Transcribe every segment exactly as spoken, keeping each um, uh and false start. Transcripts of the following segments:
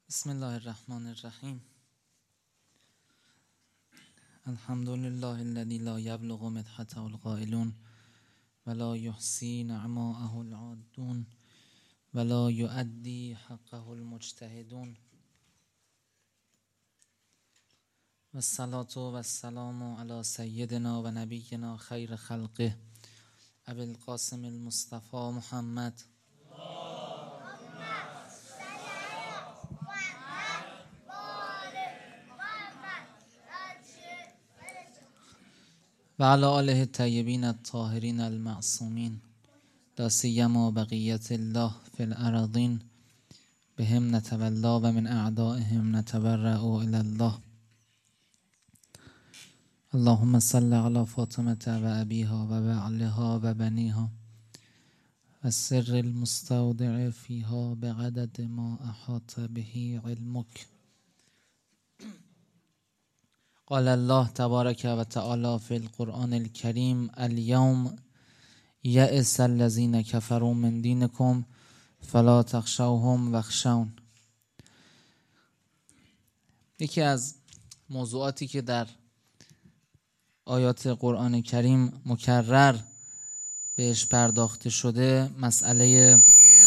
بسم الله الرحمن الرحیم. الحمد لله الذي لا يبلغ مدحته القائلون ولا يحصي نعماءه العادون ولا يؤدي حقه المجتهدون والصلاة والسلام على سيدنا و نبينا خير خلقه ابي القاسم المصطفى محمد و علی آله الطیبین الطاهرین المعصومین لا سیما بقیت الله فی الارضین بهم نتولی و من اعدائهم نتبرأ الی الله. اللهم صل علی فاطمة و ابیها و بعلها و بنیها و سر المستودع فیها بقدد ما احاط به علمک. قال الله تبارک و تعالی فی القرآن الکریم الیوم یئس الذین کفروا من دینکم فلا تخشوهم واخشون. یکی از موضوعاتی که در آیات قرآن کریم مکرر بهش پرداخته شده مسئله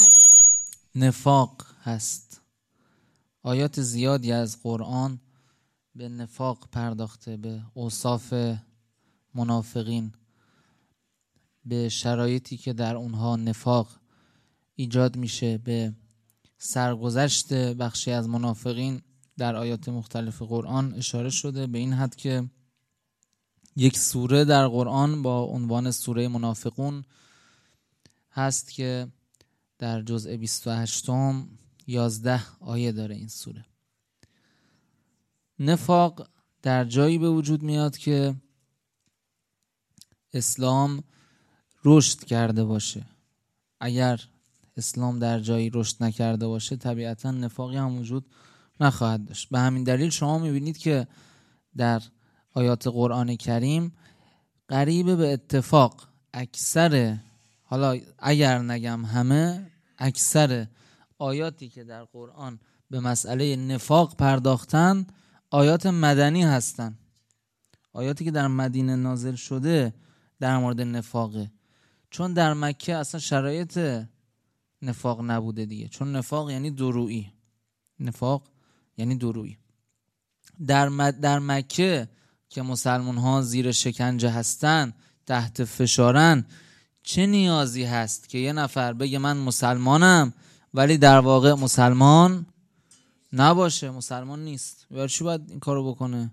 نفاق هست. آیات زیادی از قرآن به نفاق پرداخته، به اوصاف منافقین، به شرایطی که در اونها نفاق ایجاد میشه، به سرگذشت بخشی از منافقین در آیات مختلف قرآن اشاره شده، به این حد که یک سوره در قرآن با عنوان سوره منافقون هست که در جزء بیست و هشتم یازده آیه داره این سوره. نفاق در جایی به وجود میاد که اسلام رشد کرده باشه. اگر اسلام در جایی رشد نکرده باشه طبیعتا نفاقی هم وجود نخواهد داشت. به همین دلیل شما میبینید که در آیات قرآن کریم قریب به اتفاق اکثر، حالا اگر نگم همه، اکثر آیاتی که در قرآن به مسئله نفاق پرداختن آیات مدنی هستن. آیاتی که در مدینه نازل شده در مورد نفاقه، چون در مکه اصلا شرایط نفاق نبوده دیگه، چون نفاق یعنی دورویی. نفاق یعنی دورویی. در, مد... در مکه که مسلمان ها زیر شکنجه هستن، تحت فشارن، چه نیازی هست که یه نفر بگه من مسلمانم ولی در واقع مسلمان نباشه، مسلمان نیست؟ برای چی باید این کارو بکنه؟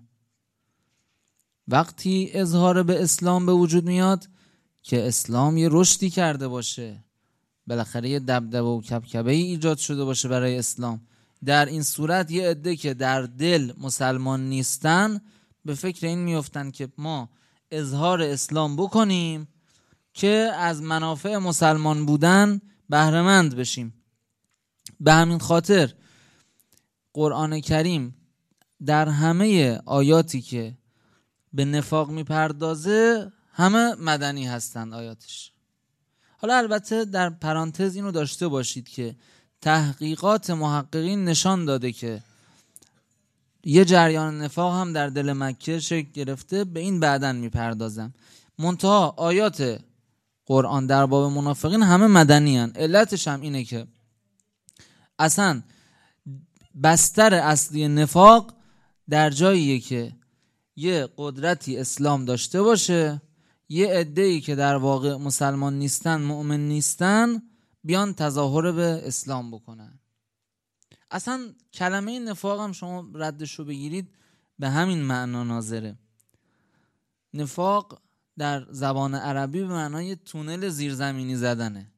وقتی اظهار به اسلام به وجود میاد که اسلام یه رشدی کرده باشه، بالاخره یه دبدبه و کبکبه ای ایجاد شده باشه برای اسلام. در این صورت یه عده که در دل مسلمان نیستن به فکر این میفتن که ما اظهار اسلام بکنیم که از منافع مسلمان بودن بهره مند بشیم. به همین خاطر قرآن کریم در همه آیاتی که به نفاق میپردازه همه مدنی هستند آیاتش. حالا البته در پرانتز اینو داشته باشید که تحقیقات محققین نشان داده که یه جریان نفاق هم در دل مکه شکل گرفته، به این بعداً میپردازم. منتها آیات قرآن در باب منافقین همه مدنی هن. علتش هم اینه که اصلا بستر اصلی نفاق در جاییه که یه قدرتی اسلام داشته باشه، یه عده‌ای که در واقع مسلمان نیستن، مؤمن نیستن، بیان تظاهر به اسلام بکنن. اصلا کلمه نفاق هم شما ردشو بگیرید به همین معنا ناظره. نفاق در زبان عربی به معنای تونل زیرزمینی زدنه.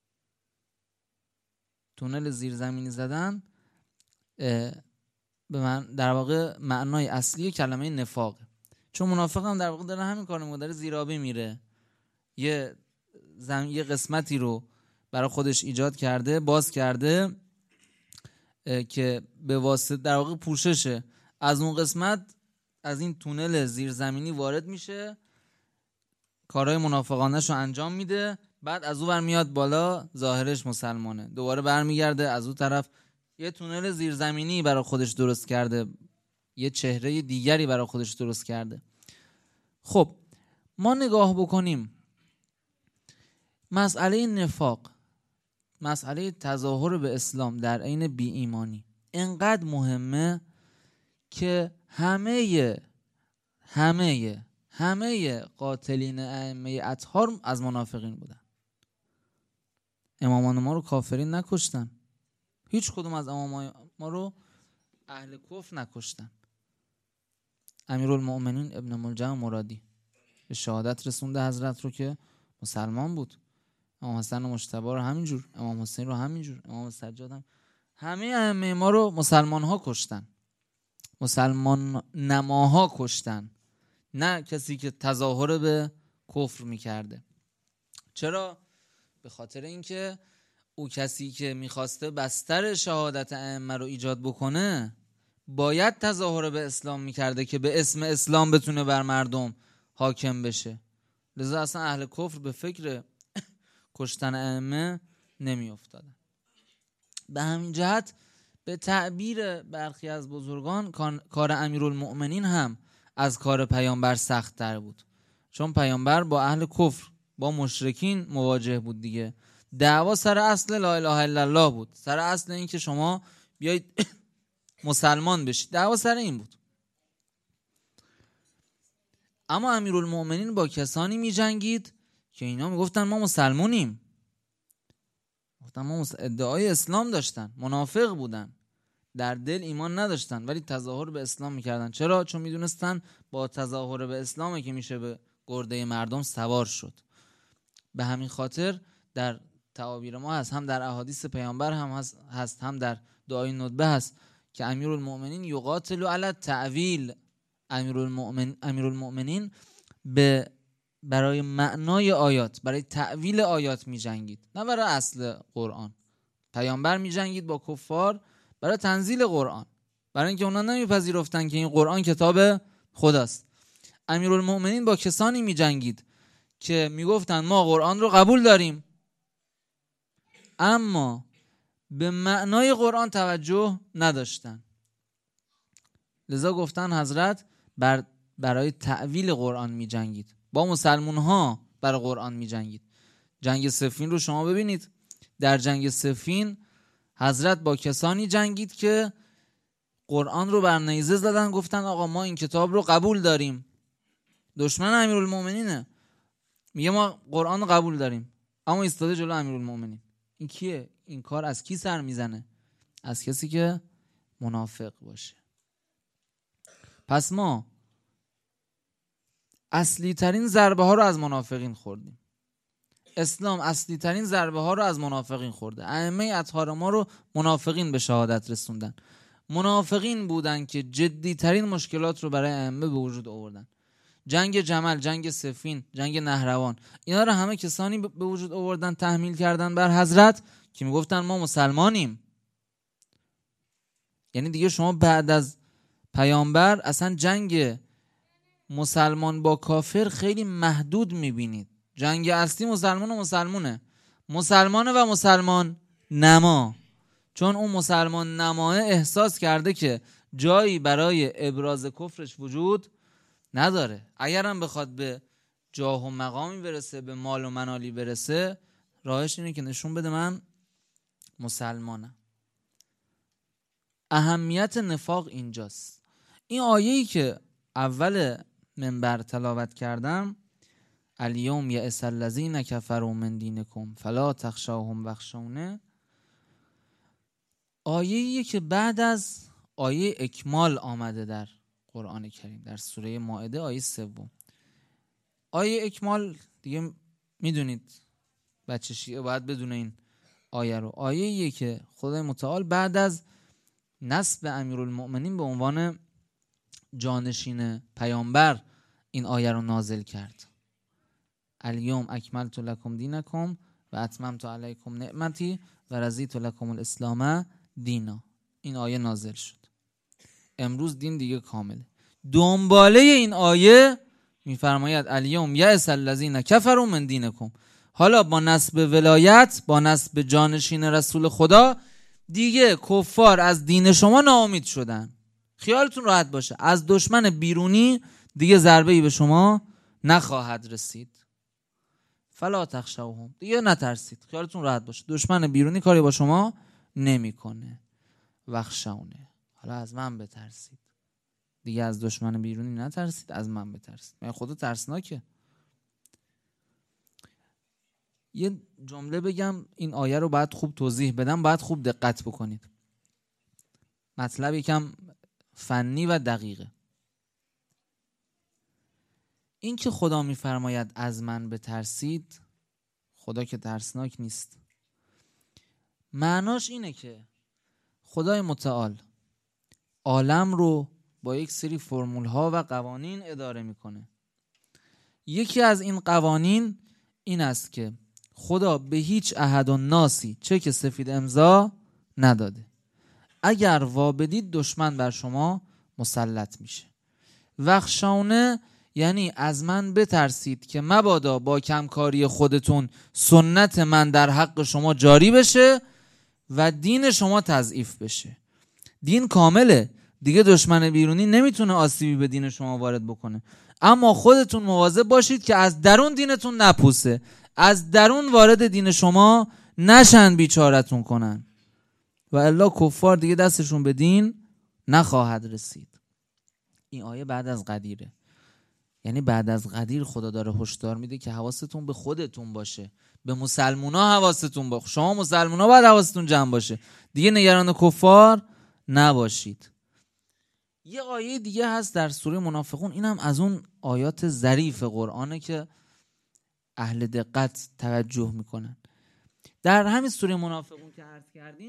تونل زیرزمینی زدن به من در واقع معنای اصلی کلمه نفاق، چون منافق هم در واقع داره همین کارو میکنه، داره زیرابی میره، یه زم... یه قسمتی رو برای خودش ایجاد کرده، باز کرده که به واسطه در واقع پوششه، از اون قسمت از این تونل زیرزمینی وارد میشه، کارهای منافقانش رو انجام میده، بعد از اون ور میاد بالا، ظاهرش مسلمانه، دوباره برمیگرده از اون طرف یه تونل زیرزمینی برای خودش درست کرده، یه چهره دیگری برای خودش درست کرده. خب ما نگاه بکنیم مسئله نفاق، مسئله تظاهر به اسلام در عین بی ایمانی اینقدر مهمه که همه همه همه قاتلین ائمه اطهار از منافقین بودن. امامان ما رو کافرین نکشتن، هیچ کدوم از امامان ما رو اهل کفر نکشتن. امیرالمؤمنین ابن ملجم مرادی به شهادت رسونده حضرت رو که مسلمان بود. امام حسن مجتبی رو همینجور، امام حسین رو همینجور، امام سجاد هم، همه ائمه ما رو مسلمان ها کشتن، مسلمان نماها کشتن، نه کسی که تظاهر به کفر میکرده. چرا؟ به خاطر اینکه او کسی که میخواسته بستر شهادت ائمه رو ایجاد بکنه باید تظاهر به اسلام میکرده که به اسم اسلام بتونه بر مردم حاکم بشه. لذا اصلا اهل کفر به فکر کشتن ائمه نمی افتادن. به همین جهت به تعبیر برخی از بزرگان کار امیرالمؤمنین هم از کار پیامبر سخت تر بود، چون پیامبر با اهل کفر، با مشرکین مواجه بود دیگه. دعوا سر اصل لا اله الا الله بود، سر اصل این که شما بیایید مسلمان بشید، دعوا سر این بود. اما امیرالمؤمنین با کسانی می جنگید که اینا می گفتن ما مسلمونیم، گفتن ما ادعای اسلام داشتن، منافق بودن، در دل ایمان نداشتن ولی تظاهر به اسلام میکردن. چرا؟ چون میدونستن با تظاهر به اسلامه که میشه به گرده مردم سوار شد. به همین خاطر در تعابیر ما هست، هم در احادیث پیامبر هم هست، هم در دعای ندبه هست که امیرالمؤمنین یقاتلوا علی التأویل، امیرالمؤمن امیرالمؤمنین به برای معنای آیات، برای تأویل آیات می جنگید، نه برای اصل قرآن. پیامبر می جنگید با کفار برای تنزیل قرآن، برای اینکه اونا نمیپذیرفتن که این قرآن کتاب خداست. امیرالمؤمنین با کسانی می جنگید که می گفتن ما قرآن رو قبول داریم اما به معنای قرآن توجه نداشتن. لذا گفتن حضرت بر برای تأویل قرآن می جنگید، با مسلمون ها برای قرآن می جنگید. جنگ صفین رو شما ببینید، در جنگ صفین حضرت با کسانی جنگید که قرآن رو بر نیزه زدن، گفتن آقا ما این کتاب رو قبول داریم. دشمن امیرالمؤمنینه، میگه ما قرآن رو قبول داریم اما ایستاده جلو امیرالمؤمنین. این کیه؟ این کار از کی سر میزنه؟ از کسی که منافق باشه. پس ما اصلی ترین ضربه ها رو از منافقین خوردیم. اسلام اصلی ترین ضربه ها رو از منافقین خورده. ائمه اطهار ما رو منافقین به شهادت رسوندن. منافقین بودن که جدی ترین مشکلات رو برای ائمه به وجود آوردن. جنگ جمل، جنگ صفین، جنگ نهروان، اینا رو همه کسانی به وجود آوردن، تحمیل کردن بر حضرت که میگفتن ما مسلمانیم. یعنی دیگه شما بعد از پیامبر اصلا جنگ مسلمان با کافر خیلی محدود میبینید. جنگ اصلی مسلمان و مسلمونه، مسلمان و مسلمان نما. چون اون مسلمان نماه احساس کرده که جایی برای ابراز کفرش وجود نداره. اگرم بخواد به جاه و مقامی برسه، به مال و منالی برسه، راهش اینه که نشون بده من مسلمانم. اهمیت نفاق اینجاست. این آیه‌ای که اول منبر تلاوت کردم، الیوم یئس الذین کفروا من دینکم فلا تخشوهم واخشونی، آیه‌ایه که بعد از آیه اکمال آمده در قرآن کریم، در سوره مائده آیه سوم. آیه اکمال دیگه میدونید بچه شیعه باید بدونه این آیه رو. آیه‌ایه که خدای متعال بعد از نصب امیرالمؤمنین به عنوان جانشین پیامبر این آیه رو نازل کرد. الیوم اکملت لکم دینکم و اتممت علیکم نعمتی و رضیت لکم الاسلام دینا. این آیه نازل شد. امروز دین دیگه کامله. دنباله این آیه میفرماید الیوم یئس الذین کفروا من دینکم. حالا با نسب ولایت، با نسب جانشین رسول خدا دیگه کفار از دین شما ناامید شدن. خیالتون راحت باشه از دشمن بیرونی دیگه ضربه‌ای به شما نخواهد رسید. فلا تخشوهم، دیگه نترسید، خیالتون راحت باشه دشمن بیرونی کاری با شما نمیکنه. وخشونه، حالا از من بترسید. دیگه از دشمن بیرونی نترسید، از من بترسید. من خدا ترسناکه. یه جمله بگم، این آیه رو باید خوب توضیح بدم، باید خوب دقت بکنید. مطلب یکم فنی و دقیقه. این که خدا میفرماید از من بترسید، خدا که ترسناک نیست. معناش اینه که خدای متعال عالم رو با یک سری فرمول ها و قوانین اداره میکنه. یکی از این قوانین این است که خدا به هیچ احد و ناسی چک سفید امضا نداده. اگر وا بدید دشمن بر شما مسلط میشه. وخشانه یعنی از من بترسید که مبادا با کمکاری خودتون سنت من در حق شما جاری بشه و دین شما تضعیف بشه. دین کامله، دیگه دشمن بیرونی نمیتونه آسیبی به دین شما وارد بکنه، اما خودتون مواظب باشید که از درون دینتون نپوسه، از درون وارد دین شما نشن بیچارتون کنن و الا کفار دیگه دستشون به دین نخواهد رسید. این آیه بعد از قدیره، یعنی بعد از قدیر خدا داره هشدار میده که حواستون به خودتون باشه، به مسلمونا حواستون باشه. شما مسلمونا باید حواستون جمع باشه، دیگه نگران کفار نباشید. یه آیه دیگه هست در سوره منافقون، اینم از اون آیات ظریف قرآنه که اهل دقت توجه میکنن. در همین سوره منافقون که عرض کردیم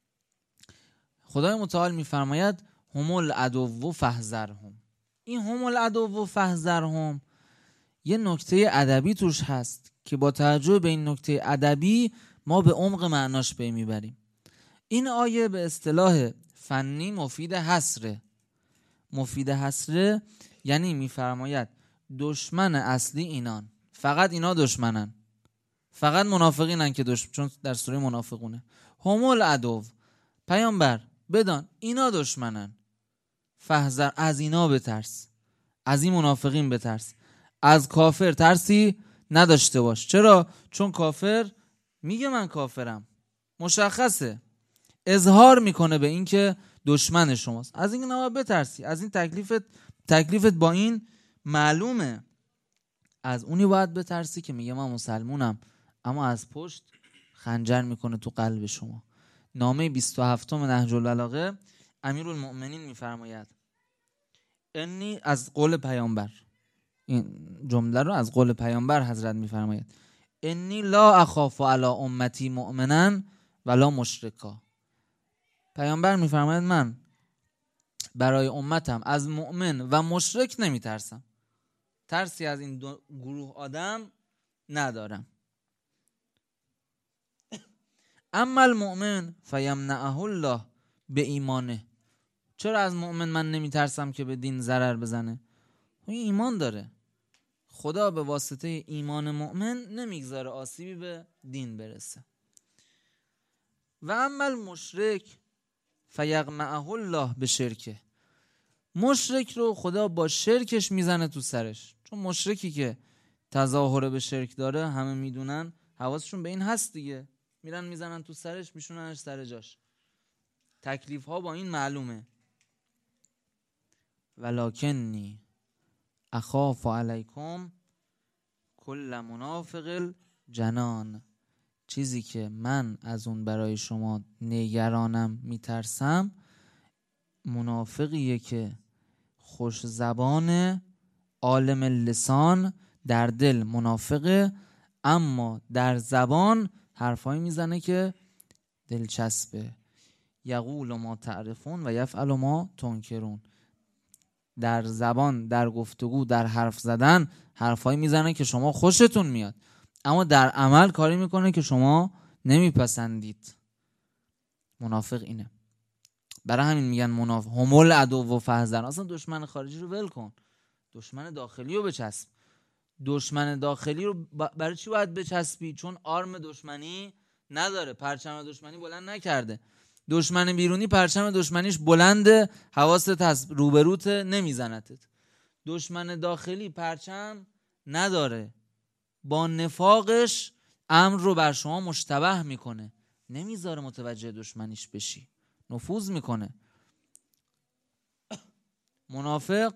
خدای متعال میفرماید هم العدو فاحذرهم. این هم العدو فاحذرهم یه نکته ادبی توش هست که با توجه به این نکته ادبی ما به عمق معناش پی میبریم. این آیه به اصطلاح فنی مفید حصره. مفید حصره یعنی میفرماید دشمن اصلی اینان، فقط اینا دشمنن، فقط منافقینن که دشمن، چون در سوره منافقونه. هم العدو، پیامبر بدان اینا دشمنن، فاحذر، از اینا بترس، از این منافقین بترس، از کافر ترسی نداشته باش. چرا؟ چون کافر میگه من کافرم، مشخصه، اظهار میکنه به این که دشمن شماست. از این نباید بترسی، از این تکلیفت تکلیفت با این معلومه. از اونی باید بترسی که میگه من مسلمونم اما از پشت خنجر میکنه تو قلب شما. نامه بیست و هفتم نهج البلاغه امیرالمؤمنین میفرماید انی، از قول پیامبر، این جمله رو از قول پیامبر حضرت میفرماید انی لا اخاف علی امتی مؤمنا ولا مشرکا. پیامبر میفرماید من برای امتم از مؤمن و مشرک نمیترسم، ترسی از این دو گروه آدم ندارم. اما المؤمن فیمنعه الله به ایمانه. چرا از مؤمن من نمیترسم که به دین ضرر بزنه؟ این ایمان داره، خدا به واسطه ایمان مؤمن نمیگذاره آسیبی به دین برسه. و اما المشرک فیغمعه الله به شرکه. مشرک رو خدا با شرکش میزنه تو سرش، چون مشرکی که تظاهر به شرک داره همه میدونن، حواسشون به این هست دیگه، میرن میزنن تو سرش، میشوننش سر جاش. تکلیف ها با این معلومه. ولکنی اخاف علیکم کل منافق الجنان. چیزی که من از اون برای شما نگرانم میترسم منافقیه که خوش زبان، عالم لسان، در دل منافقه اما در زبان حرفایی میزنه که دلچسبه. یقول ما تعرفون و یفعل ما تنکرون. در زبان، در گفتگو، در حرف زدن حرفایی میزنه که شما خوشتون میاد، اما در عمل کاری میکنه که شما نمیپسندید. منافق اینه. برای همین میگن منافق هم العدو فاحذر. اصلا دشمن خارجی رو ول کن، دشمن داخلی رو بچسب. دشمن داخلی رو برای چی باید بچسبی؟ چون آرم دشمنی نداره، پرچم دشمنی بلند نکرده. دشمن بیرونی پرچم دشمنیش بلنده، حواست هست، روبروت، نمیزنتت. دشمن داخلی پرچم نداره، با نفاقش امر رو بر شما مشتبه میکنه، نمیذاره متوجه دشمنیش بشی، نفوذ میکنه. منافق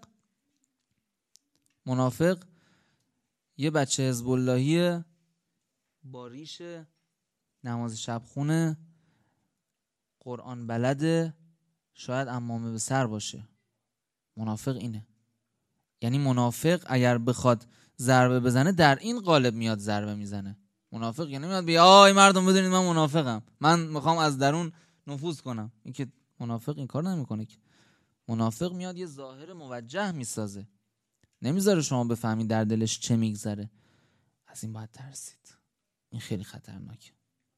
منافق یه بچه حزب اللهی با ریش، نماز شب خونه، قرآن بلده، شاید عمامه به سر باشه. منافق اینه. یعنی منافق اگر بخواد ضربه بزنه در این قالب میاد ضربه میزنه. منافق یعنی میاد بگه آی مردم بدونید من منافقم، من میخوام از درون نفوذ کنم. این که منافق این کار نمیکنه که. منافق میاد یه ظاهر موجه میسازه، نمیذاره شما بفهمید در دلش چه میگذره. از این باید ترسید. این خیلی خطرناکه.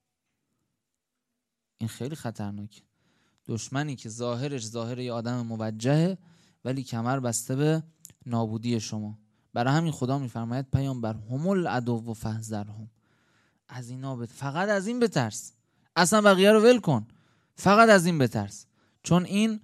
این خیلی خطرناکه. دشمنی که ظاهرش ظاهر یه آدم موجهه ولی کمر بسته به نابودی شما. برای همین خدا میفرماید پیامبر هم العدو و فاحذرهم. از اینا بت... فقط از این بترس، اصلا بقیه رو ول کن، فقط از این بترس. چون این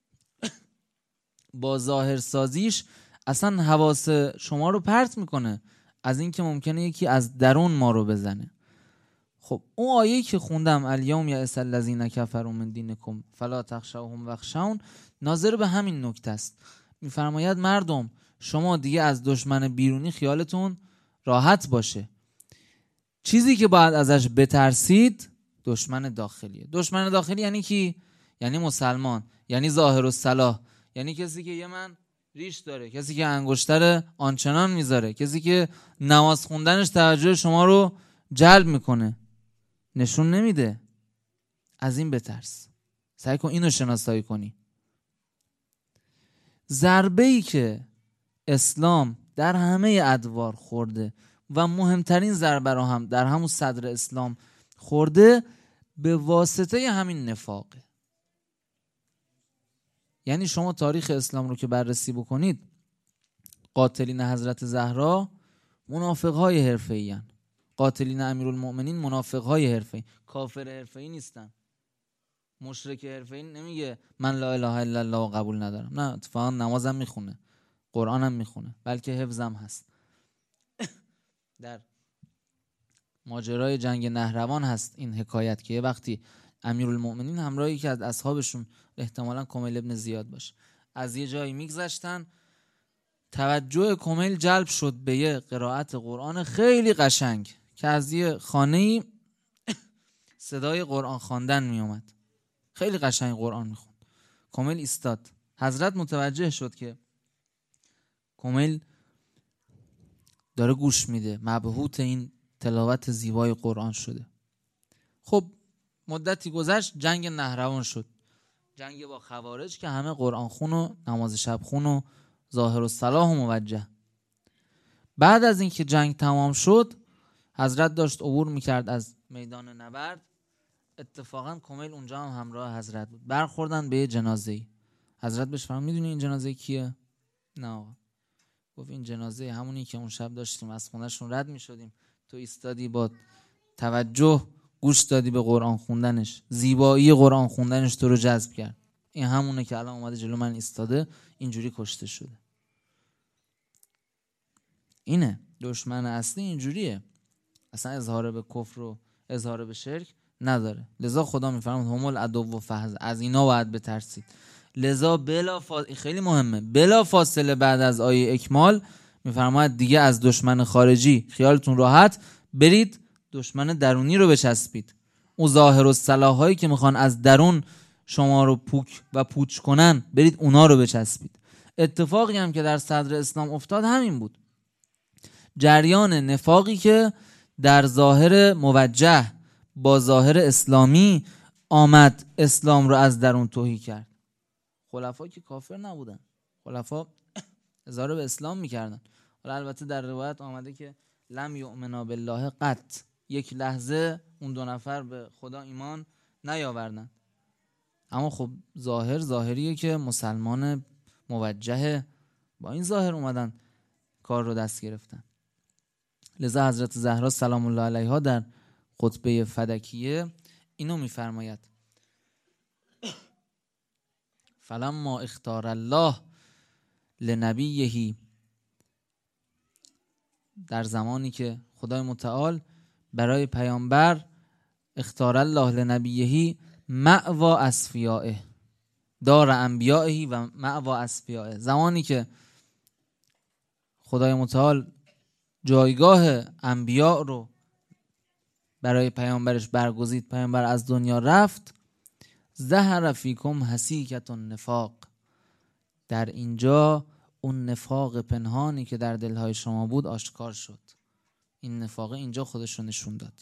با ظاهر سازیش اصلا حواس شما رو پرت میکنه از این که ممکنه یکی از درون ما رو بزنه. خب اون آیه‌ای که خوندم الیوم یئس الذین کفروا من دینکم فلا تخشوهم واخشون، ناظر به همین نکته است. میفرماید مردم شما دیگه از دشمن بیرونی خیالتون راحت باشه. چیزی که باید ازش بترسید دشمن داخلیه. دشمن داخلی یعنی کی؟ یعنی مسلمان، یعنی ظاهر الصلاح، یعنی کسی که یه من ریش داره، کسی که انگشتر آنچنان میذاره، کسی که نماز خوندنش توجه شما رو جلب میکنه، نشون نمیده. از این بترس، سعی کن اینو شناسایی کنی. ضربه‌ای که اسلام در همه ادوار خورده و مهمترین ضربه رو هم در همون صدر اسلام خورده به واسطه همین نفاقه. یعنی شما تاریخ اسلام رو که بررسی بکنید، قاتلین حضرت زهرا منافق‌های حرفه‌ای هستند. قاتلین امیرالمؤمنین منافق‌های حرفه‌ای، کافر حرفه‌ای نیستن. مشرک حرفه‌ای نمیگه من لا اله الا الله قبول ندارم، نه، اتفاقا نمازم میخونه، قرآنم میخونه، بلکه حفظم هست. در ماجرای جنگ نهروان هست این حکایت که یه وقتی امیرالمؤمنین همراه یکی از اصحابشون، احتمالاً کمیل ابن زیاد باشه، از یه جایی میگذشتن، توجه کمیل جلب شد به یه قرائت قرآن خیلی قشنگ که از یه خانه‌ای صدای قرآن خواندن میومد. خیلی قشنگ قرآن میخوند. کمیل ایستاد. حضرت متوجه شد که کمیل داره گوش میده، مبهوت این تلاوت زیبای قرآن شده. خب مدتی گذشت، جنگ نهروان شد، جنگ با خوارج که همه قرآن خون و نماز شب خون و ظاهر الصلاح و موجه. بعد از اینکه جنگ تمام شد، حضرت داشت عبور میکرد از میدان نبرد. اتفاقا کمیل اونجا هم همراه حضرت بود. برخوردن به یه جنازه‌ای. حضرت بهش فرمود میدونی این جنازه کیه؟ نه آقا. گفت این جنازه همونی که اون شب داشتیم از خونه‌شون رد میشدیم، تو ایستادی با توجه گوش دادی به قرآن خوندنش، زیبایی قرآن خوندنش تو رو جذب کرد. این همونه که الان اومده جلو من ایستاده، اینجوری کشته شده. اینه دشمن اصلی، اینجوریه، اصلا اظهار به کفر و اظهار به شرک نداره. لذا خدا میفرماید هم العدو و فحذر، از اینا باید بترسید. لذا بلا فاصله، خیلی مهمه، بلا فاصله بعد از آیه اکمال میفرماید دیگه از دشمن خارجی خیالتون راحت، برید دشمن درونی رو بچسبید. اون ظاهر و صلاحایی که میخوان از درون شما رو پوک و پوچ کنن، برید اونا رو بچسبید. اتفاقی هم که در صدر اسلام افتاد همین بود. جریان نفاقی که در ظاهر موجه با ظاهر اسلامی آمد اسلام رو از درون توهی کرد. خلفا که کافر نبودن، خلفا اظهار به اسلام میکردن. حالا البته در روایت آمده که لم یؤمنا بالله قط، یک لحظه اون دو نفر به خدا ایمان نیاوردن. اما خب ظاهر ظاهریه که مسلمان موجه، با این ظاهر اومدن کار رو دست گرفتن. لذا حضرت زهرا سلام الله علیها در خطبه فدکیه اینو میفرماید فلما اختار الله لنبیه، در زمانی که خدای متعال برای پیامبر اختار الله لنبیه مأوا اصفیائه، دار انبیائه و مأوا اصفیائه، زمانی که خدای متعال جایگاه انبیاء رو برای پیامبرش برگزید، پیامبر از دنیا رفت، ظهر فیکم حسیکة النفاق، در اینجا اون نفاق پنهانی که در دلهای شما بود آشکار شد. این نفاق اینجا خودش رو نشون داد.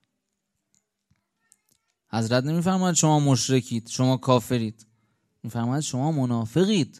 حضرت نمیفرماید شما مشرکید، شما کافرید، میفرماید شما منافقید.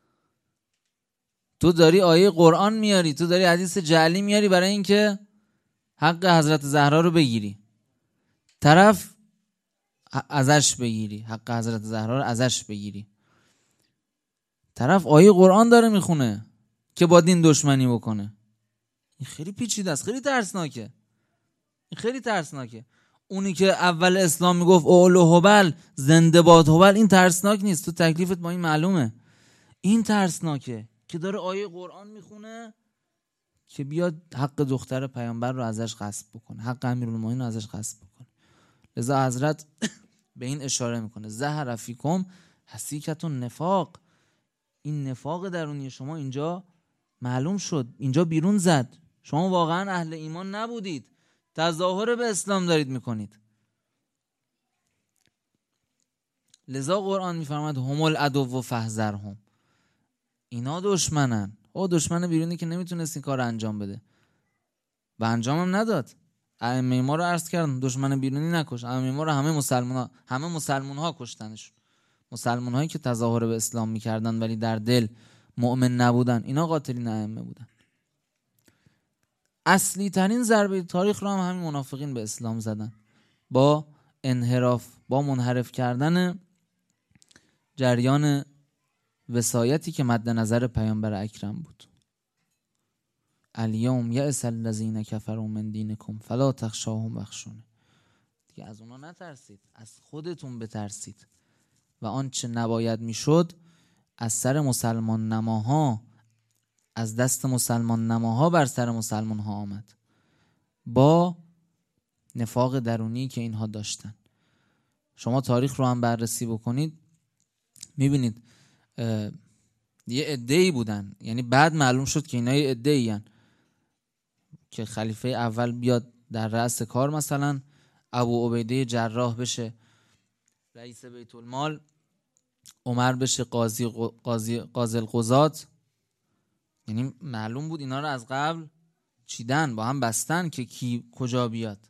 تو داری آیه قرآن میاری، تو داری حدیث جعلی میاری برای اینکه حق حضرت زهرا رو بگیری، طرف ازش بگیری، حق حضرت زهرا رو ازش بگیری. طرف آیه قرآن داره میخونه که با دین دشمنی بکنه. این خیلی پیچیده است، خیلی ترسناکه، این خیلی ترسناکه. اونی که اول اسلام میگفت اولو هبل، زنده باد هبل، این ترسناک نیست، تو تکلیفت با این معلومه. این ترسناکه که داره آیه قرآن میخونه که بیاد حق دختر پیامبر رو ازش غصب بکنه، حق امیرالمومنین رو ازش غصب بکنه. لذا حضرت به این اشاره میکنه ظهر فیکم حسیکة النفاق، این نفاق درونی شما اینجا معلوم شد، اینجا بیرون زد. شما واقعا اهل ایمان نبودید، تظاهر به اسلام دارید میکنید. لذا قرآن میفرماید هم العدو فاحذرهم، اینا دشمنن. او دشمن بیرونی که نمیتونست این کار انجام بده و انجام هم نداد. ائمه ما رو عرض کردم دشمن بیرونی نکش، ائمه ما رو همه مسلمان ها همه مسلمان ها کشتنشون. مسلمان هایی که تظاهر به اسلام میکردن ولی در دل مؤمن نبودن، اینا قاتلین ائمه بودن. اصلی ترین ضربه تاریخ رو هم همین منافقین به اسلام زدن، با انحراف، با منحرف کردن جریان وصایتی که مد نظر پیامبر اکرم بود. الیوم یئس الذین کفروا من دینکم فلا تخشاهم واخشونی، دیگه از اونا نترسید، از خودتون بترسید. و آنچه نباید میشد از سر مسلمان نماها، از دست مسلمان نماها بر سر مسلمان ها آمد، با نفاق درونی که اینها داشتن. شما تاریخ رو هم بررسی بکنید میبینید یه عده‌ای بودن، یعنی بعد معلوم شد که اینا یه عده‌ای هن که خلیفه اول بیاد در رأس کار، مثلا ابو عبیده جراح بشه رئیس بیت المال، عمر بشه قاضی قاضی قاضی القضات. یعنی معلوم بود اینا رو از قبل چیدن، با هم بستن که کی کجا بیاد.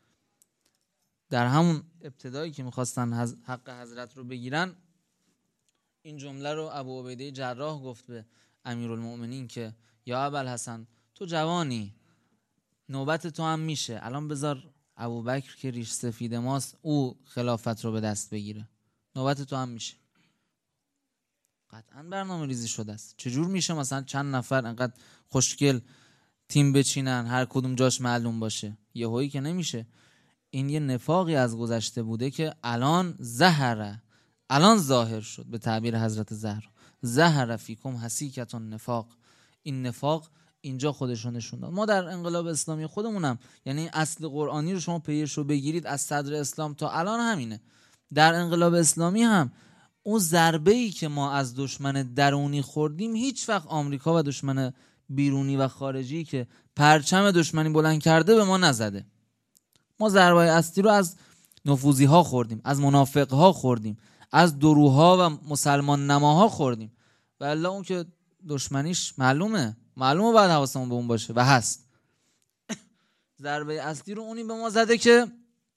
در همون ابتدایی که میخواستن حق حضرت رو بگیرن، این جمله رو ابو عبیده جراح گفت به امیرالمؤمنین که یا ابوالحسن تو جوانی، نوبت تو هم میشه، الان بذار ابوبکر که ریش سفید ماست او خلافت رو به دست بگیره، نوبت تو هم میشه. قطعا برنامه ریزی شده است. چجور میشه مثلا چند نفر انقدر خوشگل تیم بچینن هر کدوم جاش معلوم باشه؟ یهویی که نمیشه. این یه نفاقی از گذشته بوده که الان ظهره، الان ظاهر شد. به تعبیر حضرت زهرا ظهر فیکم حسیکة النفاق، این نفاق اینجا خودشون نشون داد. ما در انقلاب اسلامی خودمونم، یعنی اصل قرآنی رو شما پیش رو بگیرید از صدر اسلام تا الان همینه. در انقلاب اسلامی هم اون ضربه‌ای که ما از دشمن درونی خوردیم هیچ وقت آمریکا و دشمن بیرونی و خارجی که پرچم دشمنی بلند کرده به ما نزده. ما ضربه اصلی رو از نفوذی ها خوردیم، از منافق ها خوردیم، از دروها و مسلمان نماها خوردیم. و الا اون که دشمنیش معلومه، معلومه باید حواسمون به اون باشه و هست. ضربه اصلی رو اونی به ما زده که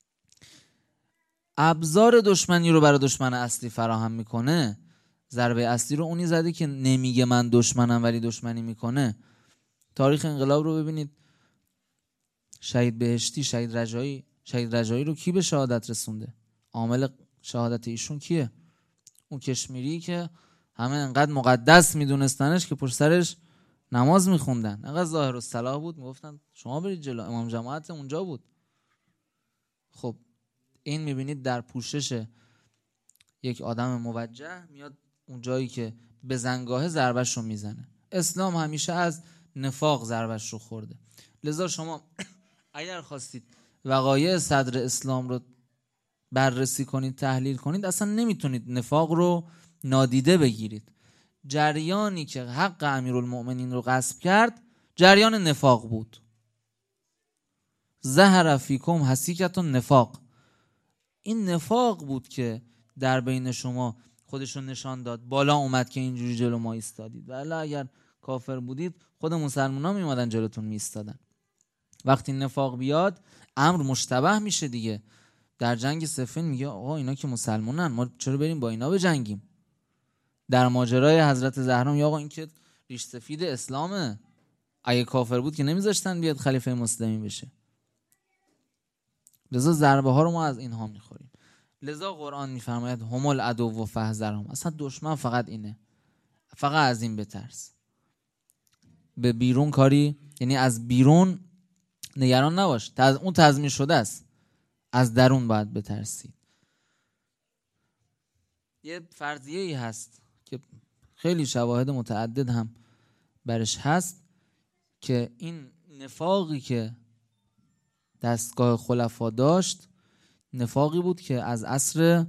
ابزار دشمنی رو برای دشمن اصلی فراهم میکنه. ضربه اصلی رو اونی زده که نمیگه من دشمنم ولی دشمنی میکنه. تاریخ انقلاب رو ببینید، شهید بهشتی، شهید رجایی، شهید رجایی رو کی به شهادت رسونده؟ عامل شهادت ایشون کیه؟ اون کشمیری که همه انقدر مقدس میدونستنش که پشت سرش نماز میخوندن، انقدر ظاهر الصلاح بود میگفتن شما برید جلو، امام جماعت اونجا بود. خب این میبینید در پوشش یک آدم موجه میاد اون جایی که بزنگاه ضربش رو میزنه. اسلام همیشه از نفاق ضربش رو خورده. لذا شما اگر خواستید وقایع صدر اسلام رو بررسی کنید، تحلیل کنید، اصلا نمیتونید نفاق رو نادیده بگیرید. جریانی که حق امیرالمؤمنین رو غصب کرد جریان نفاق بود. ظهر فیکم حسیکة النفاق، این نفاق بود که در بین شما خودشون نشان داد، بالا اومد که اینجوری جلو ما ایستادید. ولی اگر کافر بودید خود مسلمان ها می اومدن جلوتون می ایستادن. وقتی نفاق بیاد امر مشتبه میشه دیگه. در جنگ صفین میگه آقا اینا که مسلمانن، ما چرا بریم با اینا بجنگیم؟ در ماجرای حضرت زهرا میگه آقا این که ریش سفید اسلامه، اگه کافر بود که نمیذاشتن بیاد خلیفه مسلمین بشه. لذا ضربه ها رو ما از اینها میخوریم. لذا قرآن میفرماید هم العدو و فاحذرهم، اصلا دشمن فقط اینه، فقط از این بترس. به بیرون کاری، یعنی از بیرون نگران نباش، تز... اون تضمین شده است، از درون باید بترسید. یه فرضیه ای هست که خیلی شواهد متعدد هم برش هست که این نفاقی که دستگاه خلفا داشت نفاقی بود که از عصر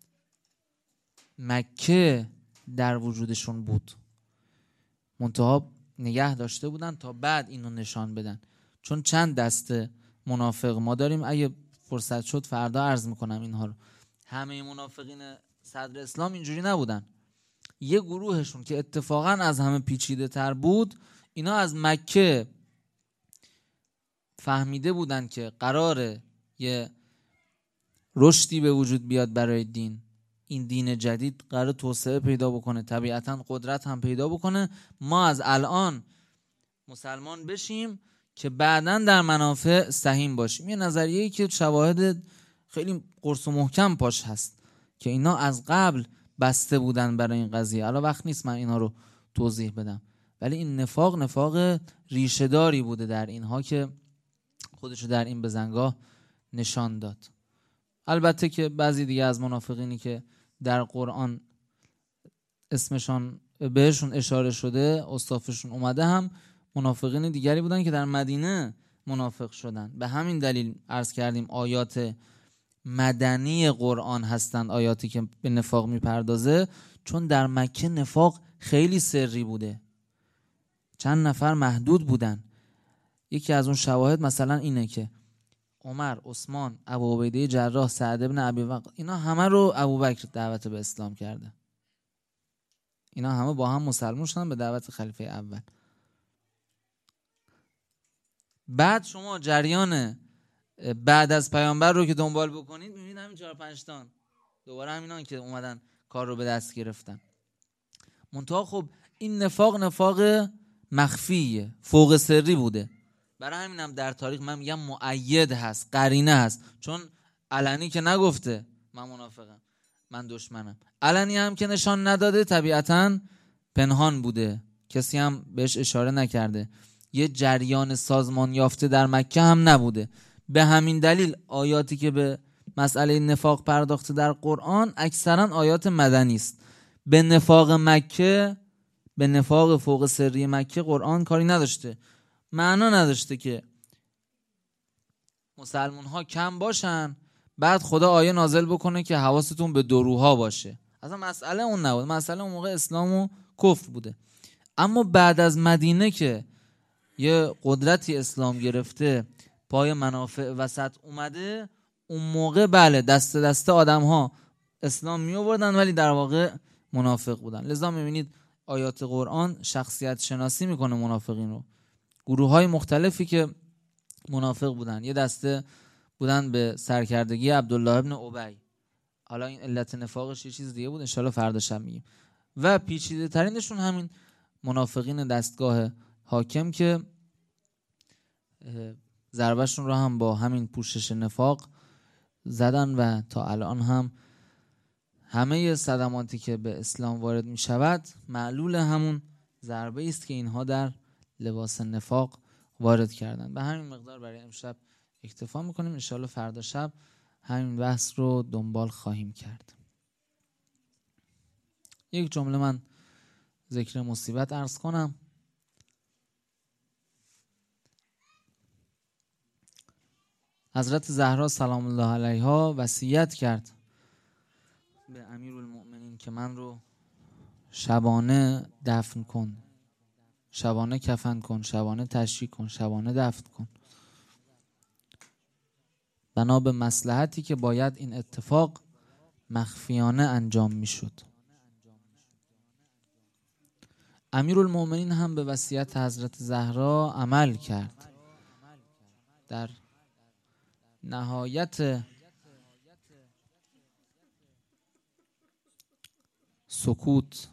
مکه در وجودشون بود، منتها نگه داشته بودن تا بعد اینو نشان بدن. چون چند دسته منافق ما داریم، اگه فرصت شد فردا عرض میکنم اینها رو. همه منافقین صدر اسلام اینجوری نبودن. یه گروهشون که اتفاقا از همه پیچیده تر بود، اینا از مکه فهمیده بودن که قراره یه رشدی به وجود بیاد برای دین، این دین جدید قراره توسعه پیدا بکنه، طبیعتاً قدرت هم پیدا بکنه، ما از الان مسلمان بشیم که بعداً در منافع سهیم باشیم. یه نظریه‌ای که شواهد خیلی قرص و محکم پاش هست که اینا از قبل بسته بودن برای این قضیه. الان وقت نیست من اینا رو توضیح بدم، ولی این نفاق نفاق ریشه داری بوده در اینها که خودشو در این بزنگاه نشان داد. البته که بعضی دیگه از منافقینی که در قرآن اسمشان بهشون اشاره شده، اوصافشون اومده، هم منافقین دیگری بودن که در مدینه منافق شدن. به همین دلیل عرض کردیم آیات مدنی قرآن هستند آیاتی که به نفاق میپردازه، چون در مکه نفاق خیلی سری بوده، چند نفر محدود بودن. یکی از اون شواهد مثلا اینه که عمر، عثمان، ابوعبیده جراح، سعد بن ابی وقاص، اینا همه رو ابوبکر دعوت به اسلام کرده. اینا همه با هم مسلمان شدن به دعوت خلیفه اول. بعد شما جریان بعد از پیامبر رو که دنبال بکنید میبینید همین چهار پنج تا دوباره همینان که اومدن کار رو به دست گرفتن. منتها خب این نفاق نفاق مخفیه، فوق سری بوده. برای همین هم در تاریخ من میگم مؤید هست، قرینه هست، چون علنی که نگفته من منافقم، من دشمنم، علنی هم که نشان نداده، طبیعتاً پنهان بوده، کسی هم بهش اشاره نکرده، یه جریان سازمان یافته در مکه هم نبوده. به همین دلیل آیاتی که به مسئله نفاق پرداخته در قرآن اکثرا آیات مدنی است. به نفاق مکه، به نفاق فوق سری مکه قرآن کاری نداشته. معنا نداشته که مسلمان ها کم باشن بعد خدا آیه نازل بکنه که حواستون به دروها باشه. اصلا مسئله اون نبود، مسئله اون موقع اسلام و کفر بوده. اما بعد از مدینه که یه قدرتی اسلام گرفته، پای منافع وسط اومده، اون موقع بله دست دست آدم ها اسلام می آوردن ولی در واقع منافق بودن. لذا میبینید آیات قرآن شخصیت شناسی میکنه منافقین رو، گروه های مختلفی که منافق بودن. یه دسته بودن به سرکردگی عبدالله ابن ابی، حالا این علت نفاقش یه چیز دیگه بود، انشالله فردا شب میگیم. و پیچیده ترینشون همین منافقین دستگاه حاکم که ضربشون رو هم با همین پوشش نفاق زدن و تا الان هم همه صدماتی که به اسلام وارد می شود معلول همون ضربه است که اینها در لباس نفاق وارد کردن. به همین مقدار برای امشب اکتفا میکنیم، انشالله فردا شب همین بحث رو دنبال خواهیم کرد. یک جمله من ذکر مصیبت عرض کنم. حضرت زهرا سلام الله علیها وصیت کرد به امیرالمؤمنین که من رو شبانه دفن کن، شبانه کفن کن، شبانه تشییع کن، شبانه دفن کن، بنا به مصلحتی که باید این اتفاق مخفیانه انجام می شد. امیرالمؤمنین هم به وصیت حضرت زهرا عمل کرد. در نهایت سکوت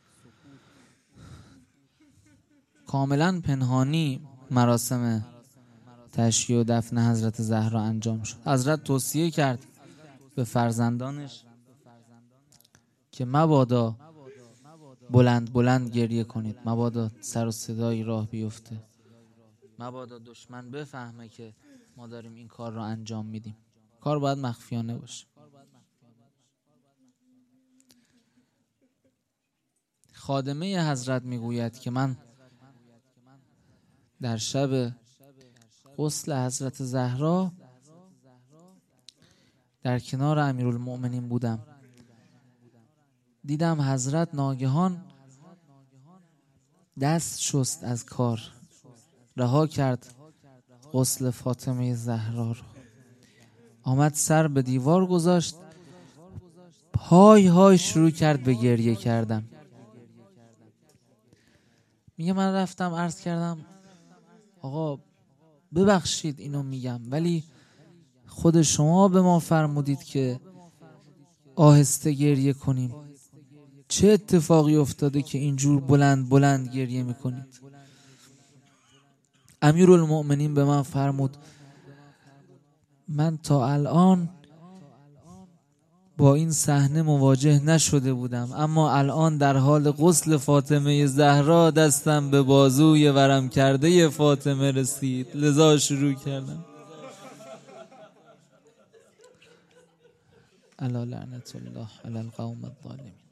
کاملا پنهانی مراسم تشییع و دفن حضرت زهرا انجام شد. حضرت توصیه کرد به فرزندانش که مبادا بلند بلند گریه کنید، مبادا سر و صدای راه بیفته، مبادا دشمن بفهمه که ما داریم این کار را انجام میدیم. کار باید مخفیانه باشه. خادمه حضرت میگوید که من در شب غسل حضرت زهرا در کنار امیرالمؤمنین بودم. دیدم حضرت ناگهان دست شست از کار، رها کرد غسل فاطمه زهرا رو، آمد سر به دیوار گذاشت، های های شروع کرد به گریه کردم. میگه من رفتم عرض کردم آقا ببخشید اینو میگم، ولی خود شما به ما فرمودید که آهسته گریه کنیم، چه اتفاقی افتاده که اینجور بلند بلند گریه میکنید؟ امیرالمؤمنین به من فرمود من تا الان با این صحنه مواجه نشده بودم، اما الان در حال غسل فاطمه زهرا دستم به بازوی ورم کرده فاطمه رسید، لذا شروع کردم. الا لعنت الله علی القوم الظالمین.